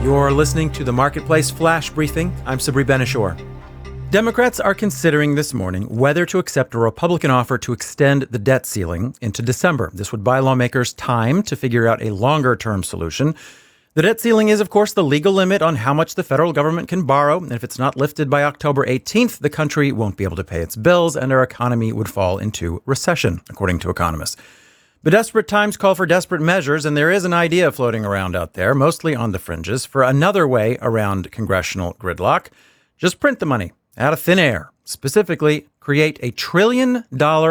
You're listening to the Marketplace Flash Briefing. I'm Sabri Ben-Achour. Democrats are considering this morning whether to accept a Republican offer to extend the debt ceiling into December. This would buy lawmakers time to figure out a longer-term solution. The debt ceiling is, of course, the legal limit on how much the federal government can borrow. And if it's not lifted by October 18th, the country won't be able to pay its bills and our economy would fall into recession, according to economists. But desperate times call for desperate measures, and there is an idea floating around out there, mostly on the fringes, for another way around congressional gridlock. Just print the money out of thin air. Specifically, create a $1 trillion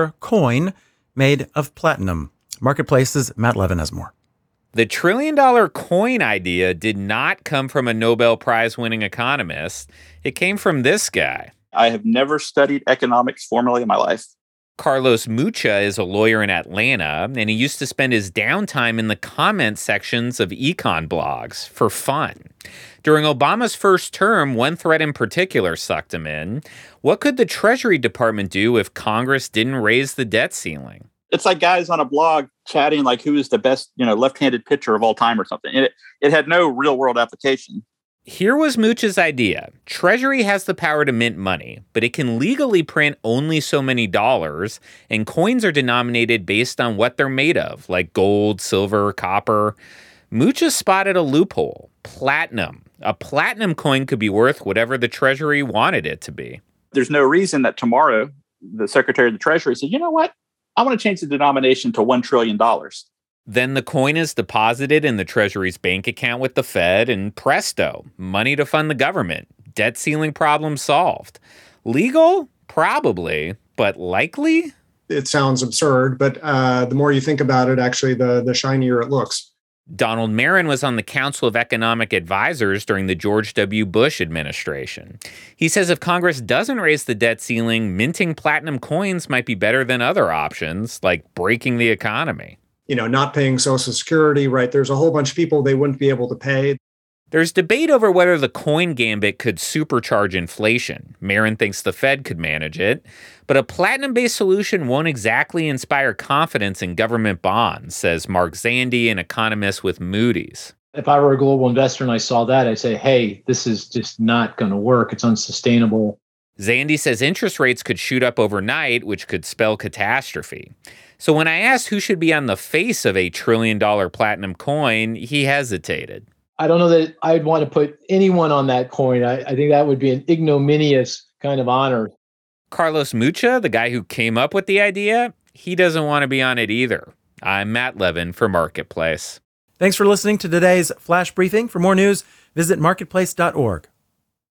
coin made of platinum. Marketplace's Matt Levin has more. The $1 trillion coin idea did not come from a Nobel Prize-winning economist. It came from this guy. I have never studied economics formally in my life. Carlos Mucha is a lawyer in Atlanta, and he used to spend his downtime in the comment sections of econ blogs for fun. During Obama's first term, one thread in particular sucked him in. What could the Treasury Department do if Congress didn't raise the debt ceiling? It's like guys on a blog chatting like who is the best, left-handed pitcher of all time or something. It had no real-world application. Here was Mucha's idea. Treasury has the power to mint money, but it can legally print only so many dollars, and coins are denominated based on what they're made of, like gold, silver, copper. Mucha spotted a loophole: platinum. A platinum coin could be worth whatever the Treasury wanted it to be. There's no reason that tomorrow the Secretary of the Treasury said, you know what? I want to change the denomination to $1 trillion. Then the coin is deposited in the Treasury's bank account with the Fed, and presto, money to fund the government. Debt ceiling problem solved. Legal? Probably. But likely? It sounds absurd, but the more you think about it, actually, the shinier it looks. Donald Marin was on the Council of Economic Advisors during the George W. Bush administration. He says if Congress doesn't raise the debt ceiling, minting platinum coins might be better than other options, like breaking the economy. Not paying Social Security, right? There's a whole bunch of people they wouldn't be able to pay. There's debate over whether the coin gambit could supercharge inflation. Marin thinks the Fed could manage it. But a platinum-based solution won't exactly inspire confidence in government bonds, says Mark Zandi, an economist with Moody's. If I were a global investor and I saw that, I'd say, hey, this is just not going to work. It's unsustainable. Zandi says interest rates could shoot up overnight, which could spell catastrophe. So when I asked who should be on the face of a $1 trillion platinum coin, he hesitated. I don't know that I'd want to put anyone on that coin. I think that would be an ignominious kind of honor. Carlos Mucha, the guy who came up with the idea, he doesn't want to be on it either. I'm Matt Levin for Marketplace. Thanks for listening to today's Flash Briefing. For more news, visit marketplace.org.